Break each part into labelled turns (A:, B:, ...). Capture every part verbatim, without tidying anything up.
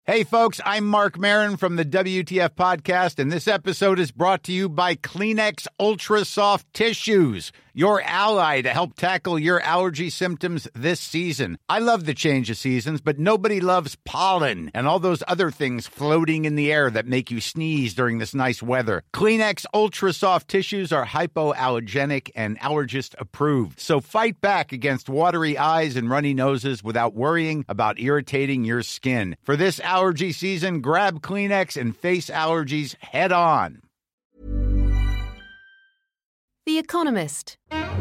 A: Hey, folks, I'm Mark Maron from the W T F Podcast, and this episode is brought to you by Kleenex Ultra Soft Tissues, your ally to help tackle your allergy symptoms this season. I love the change of seasons, but nobody loves pollen and all those other things floating in the air that make you sneeze during this nice weather. Kleenex Ultra Soft Tissues are hypoallergenic and allergist approved, so fight back against watery eyes and runny noses without worrying about irritating your skin. For this allergy season, grab Kleenex and face allergies head on.
B: The Economist.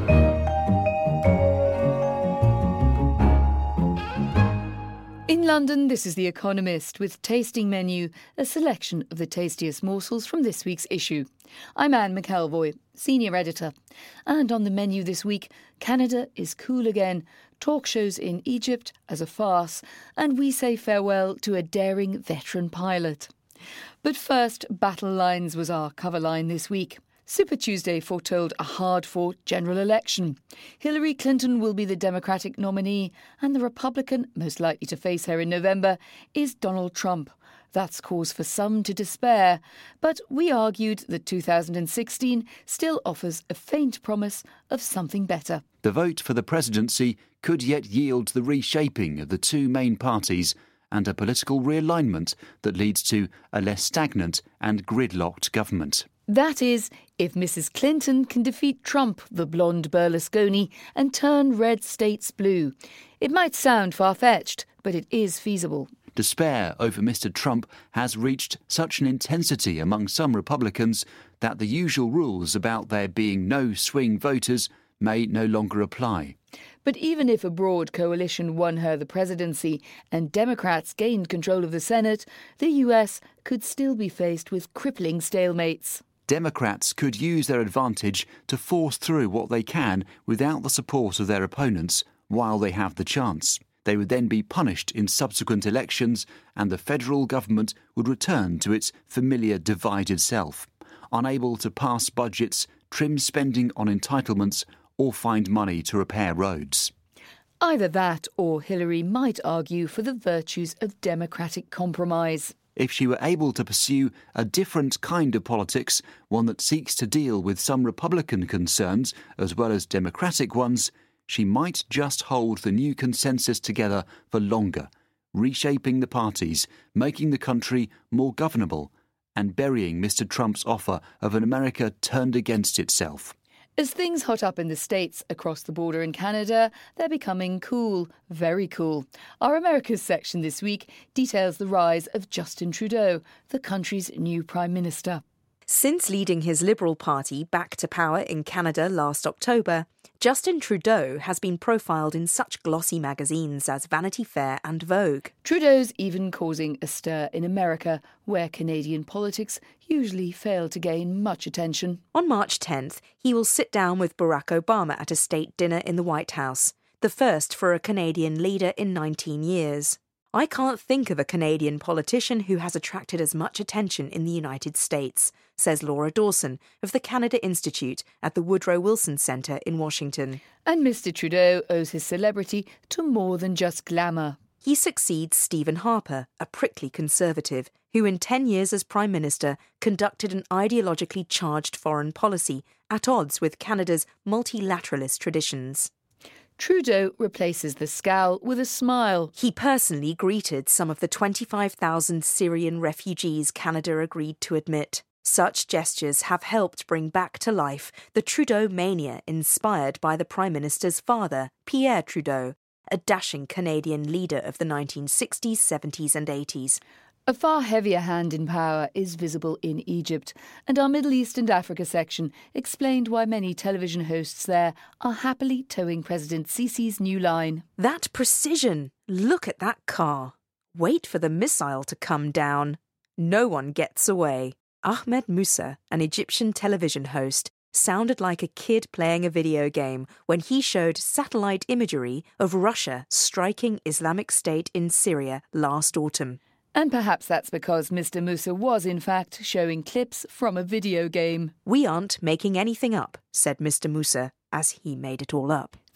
B: In London, this is The Economist with Tasting Menu, a selection of the tastiest morsels from this week's issue. I'm Anne McElvoy, Senior Editor. And on the menu this week, Canada is cool again, talk shows in Egypt as a farce, and we say farewell to a daring veteran pilot. But first, Battle Lines was our cover line this week. Super Tuesday foretold a hard-fought general election. Hillary Clinton will be the Democratic nominee, and the Republican most likely to face her in November is Donald Trump. That's cause for some to despair, but we argued that two thousand sixteen still offers a faint promise of something better.
C: The vote for the presidency could yet yield the reshaping of the two main parties and a political realignment that leads to a less stagnant and gridlocked government.
B: That is, if Missus Clinton can defeat Trump, the blonde Berlusconi, and turn red states blue. It might sound far-fetched, but it is feasible.
C: Despair over Mister Trump has reached such an intensity among some Republicans that the usual rules about there being no swing voters may no longer apply.
B: But even if a broad coalition won her the presidency and Democrats gained control of the Senate, the U S could still be faced with crippling stalemates.
C: Democrats could use their advantage to force through what they can without the support of their opponents while they have the chance. They would then be punished in subsequent elections, and the federal government would return to its familiar divided self, unable to pass budgets, trim spending on entitlements, or find money to repair roads.
B: Either that, or Hillary might argue for the virtues of democratic compromise.
C: If she were able to pursue a different kind of politics, one that seeks to deal with some Republican concerns as well as Democratic ones, she might just hold the new consensus together for longer, reshaping the parties, making the country more governable, and burying Mister Trump's offer of an America turned against itself.
B: As things hot up in the States across the border in Canada, they're becoming cool, very cool. Our Americas section this week details the rise of Justin Trudeau, the country's new Prime Minister.
D: Since leading his Liberal Party back to power in Canada last October, Justin Trudeau has been profiled in such glossy magazines as Vanity Fair and Vogue.
B: Trudeau's even causing a stir in America, where Canadian politics usually fail to gain much attention.
D: On March tenth, he will sit down with Barack Obama at a state dinner in the White House, the first for a Canadian leader in nineteen years. I can't think of a Canadian politician who has attracted as much attention in the United States, says Laura Dawson of the Canada Institute at the Woodrow Wilson Centre in Washington.
B: And Mister Trudeau owes his celebrity to more than just glamour.
D: He succeeds Stephen Harper, a prickly conservative, who in ten years as Prime Minister conducted an ideologically charged foreign policy at odds with Canada's multilateralist traditions.
B: Trudeau replaces the scowl with a smile.
D: He personally greeted some of the twenty-five thousand Syrian refugees Canada agreed to admit. Such gestures have helped bring back to life the Trudeau mania inspired by the Prime Minister's father, Pierre Trudeau, a dashing Canadian leader of the nineteen sixties, seventies and eighties.
B: A far heavier hand in power is visible in Egypt, and our Middle East and Africa section explained why many television hosts there are happily towing President Sisi's new line.
D: That precision! Look at that car. Wait for the missile to come down. No one gets away. Ahmed Musa, an Egyptian television host, sounded like a kid playing a video game when he showed satellite imagery of Russia striking Islamic State in Syria last autumn.
B: And perhaps that's because Mister Musa was, in fact, showing clips from a video game.
D: We aren't making anything up, said Mister Musa, as he made it all up.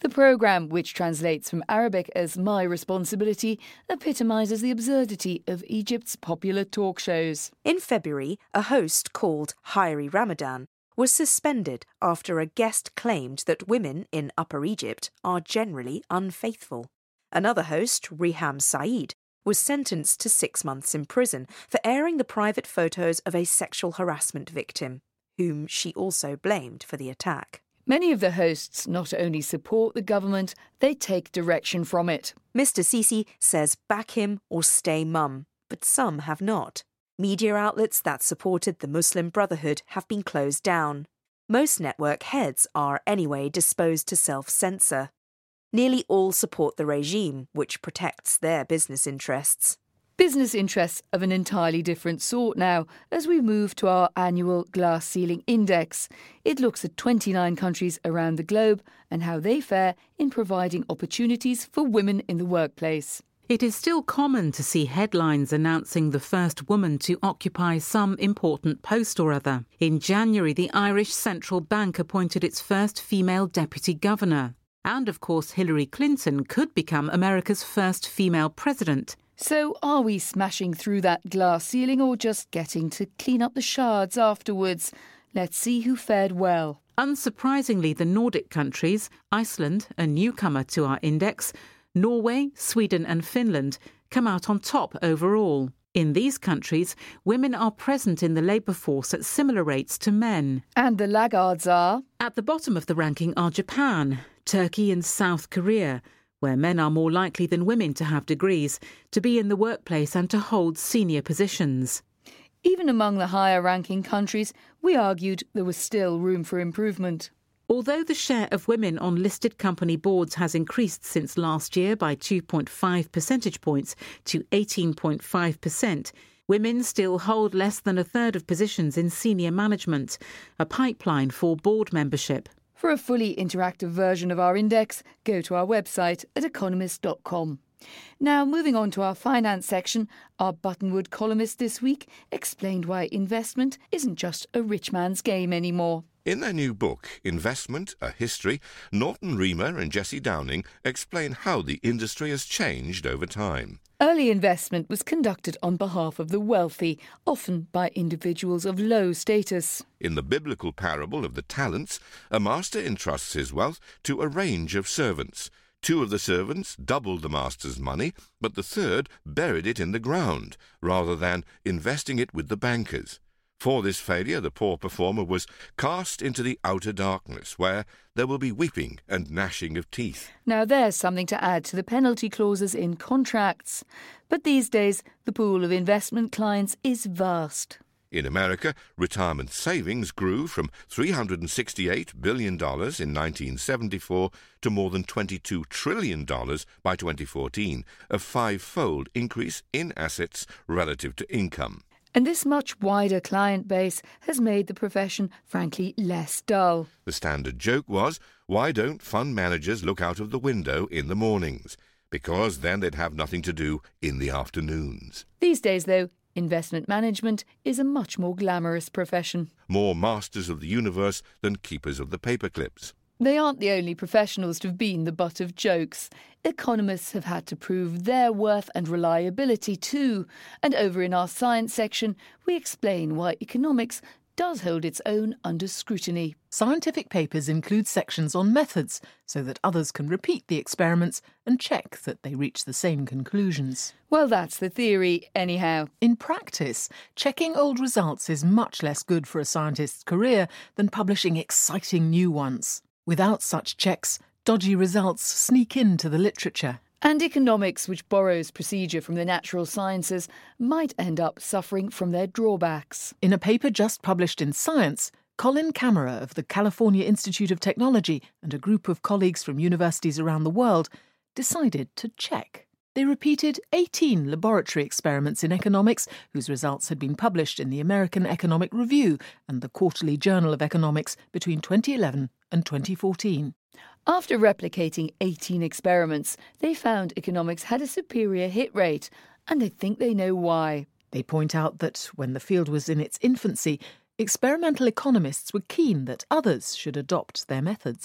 B: The programme, which translates from Arabic as My Responsibility, epitomises the absurdity of Egypt's popular talk shows.
D: In February, a host called Hairi Ramadan was suspended after a guest claimed that women in Upper Egypt are generally unfaithful. Another host, Riham Saeed, was sentenced to six months in prison for airing the private photos of a sexual harassment victim, whom she also blamed for the attack.
B: Many of the hosts not only support the government, they take direction from it.
D: Mister Sisi says back him or stay mum, but some have not. Media outlets that supported the Muslim Brotherhood have been closed down. Most network heads are anyway disposed to self-censor. Nearly all support the regime, which protects their business interests.
B: Business interests of an entirely different sort now, as we move to our annual Glass Ceiling Index. It looks at twenty-nine countries around the globe and how they fare in providing opportunities for women in the workplace.
E: It is still common to see headlines announcing the first woman to occupy some important post or other. In January, the Irish Central Bank appointed its first female deputy governor. And, of course, Hillary Clinton could become America's first female president.
B: So are we smashing through that glass ceiling or just getting to clean up the shards afterwards? Let's see who fared well.
E: Unsurprisingly, the Nordic countries, Iceland, a newcomer to our index, Norway, Sweden and Finland come out on top overall. In these countries, women are present in the labour force at similar rates to men.
B: And the laggards are?
E: At the bottom of the ranking are Japan, Turkey and South Korea, where men are more likely than women to have degrees, to be in the workplace and to hold senior positions.
B: Even among the higher-ranking countries, we argued there was still room for improvement.
E: Although the share of women on listed company boards has increased since last year by two point five percentage points to eighteen point five percent, women still hold less than a third of positions in senior management, a pipeline for board membership.
B: For a fully interactive version of our index, go to our website at economist dot com. Now, moving on to our finance section, our Buttonwood columnist this week explained why investment isn't just a rich man's game anymore.
F: In their new book, Investment, A History, Norton Reamer and Jesse Downing explain how the industry has changed over time.
B: Early investment was conducted on behalf of the wealthy, often by individuals of low status.
F: In the biblical parable of the talents, a master entrusts his wealth to a range of servants. Two of the servants doubled the master's money, but the third buried it in the ground, rather than investing it with the bankers. For this failure, the poor performer was cast into the outer darkness, where there will be weeping and gnashing of teeth.
B: Now there's something to add to the penalty clauses in contracts. But these days, the pool of investment clients is vast.
F: In America, retirement savings grew from three hundred sixty-eight billion dollars in nineteen seventy-four to more than twenty-two trillion dollars by twenty fourteen, a five-fold increase in assets relative to income.
B: And this much wider client base has made the profession, frankly, less dull.
F: The standard joke was, why don't fund managers look out of the window in the mornings? Because then they'd have nothing to do in the afternoons.
B: These days, though, investment management is a much more glamorous profession.
F: More masters of the universe than keepers of the paperclips.
B: They aren't the only professionals to have been the butt of jokes. Economists have had to prove their worth and reliability too. And over in our science section, we explain why economics does hold its own under scrutiny.
G: Scientific papers include sections on methods so that others can repeat the experiments and check that they reach the same conclusions.
B: Well, that's the theory, anyhow.
G: In practice, checking old results is much less good for a scientist's career than publishing exciting new ones. Without such checks, dodgy results sneak into the literature.
B: And economics, which borrows procedure from the natural sciences, might end up suffering from their drawbacks.
G: In a paper just published in Science, Colin Camera of the California Institute of Technology and a group of colleagues from universities around the world decided to check. They repeated eighteen laboratory experiments in economics whose results had been published in the American Economic Review and the Quarterly Journal of Economics between twenty eleven and twenty fourteen.
B: After replicating eighteen experiments, they found economics had a superior hit rate, and they think they know why.
G: They point out that when the field was in its infancy, experimental economists were keen that others should adopt their methods.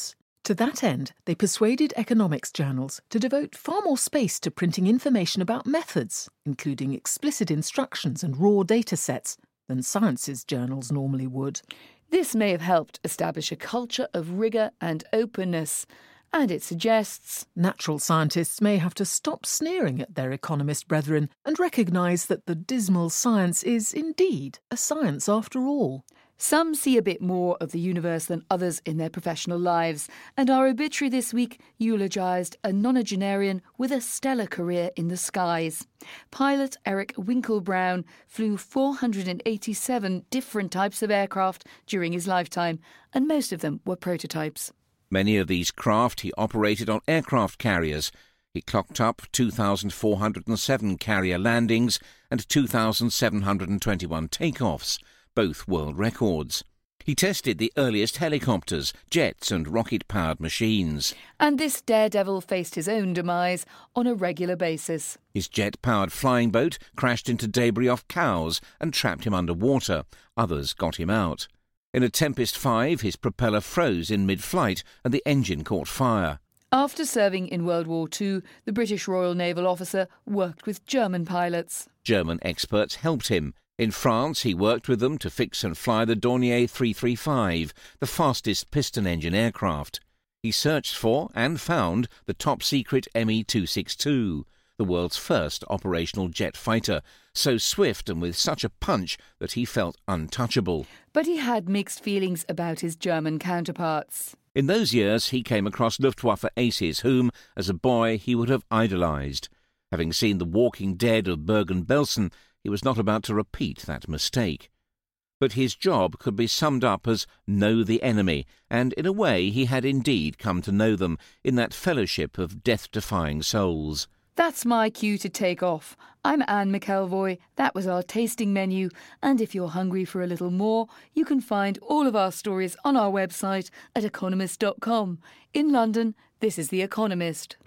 G: To that end, they persuaded economics journals to devote far more space to printing information about methods, including explicit instructions and raw data sets, than sciences journals normally would.
B: This may have helped establish a culture of rigour and openness, and it suggests
G: natural scientists may have to stop sneering at their economist brethren and recognise that the dismal science is indeed a science after all.
B: some see a bit more of the universe than others in their professional lives, and our obituary this week eulogised a nonagenarian with a stellar career in the skies. Pilot Eric Winkel-Brown flew four hundred eighty-seven different types of aircraft during his lifetime, and most of them were prototypes.
H: Many of these craft he operated on aircraft carriers. He clocked up two thousand four hundred seven carrier landings and two thousand seven hundred twenty-one takeoffs, both world records. He tested the earliest helicopters, jets and rocket-powered machines.
B: And this daredevil faced his own demise on a regular basis.
H: His jet-powered flying boat crashed into debris off Cowes and trapped him underwater. Others got him out. In a Tempest five, his propeller froze in mid-flight and the engine caught fire.
B: After serving in World War Two, the British Royal Naval officer worked with German pilots.
H: German experts helped him. In France, he worked with them to fix and fly the Dornier three thirty-five, the fastest piston-engine aircraft. He searched for and found the top-secret M E two sixty-two, the world's first operational jet fighter, so swift and with such a punch that he felt untouchable.
B: But he had mixed feelings about his German counterparts.
H: In those years, he came across Luftwaffe aces whom, as a boy, he would have idolised. Having seen The Walking Dead of Bergen-Belsen, he was not about to repeat that mistake. But his job could be summed up as know the enemy, and in a way he had indeed come to know them in that fellowship of death-defying souls.
B: That's my cue to take off. I'm Anne McElvoy. That was our tasting menu. And if you're hungry for a little more, you can find all of our stories on our website at economist dot com. In London, this is The Economist.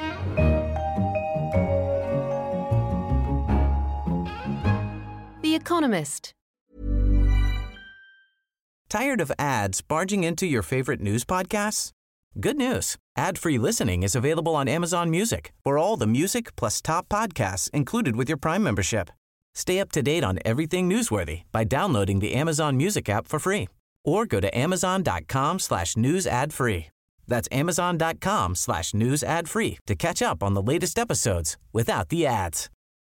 I: The Economist.
J: Tired of ads barging into your favorite news podcasts? Good news. Ad-free listening is available on Amazon Music for all the music plus top podcasts included with your Prime membership. Stay up to date on everything newsworthy by downloading the Amazon Music app for free or go to amazon.com slash news ad free. That's amazon.com slash news ad free to catch up on the latest episodes without the ads.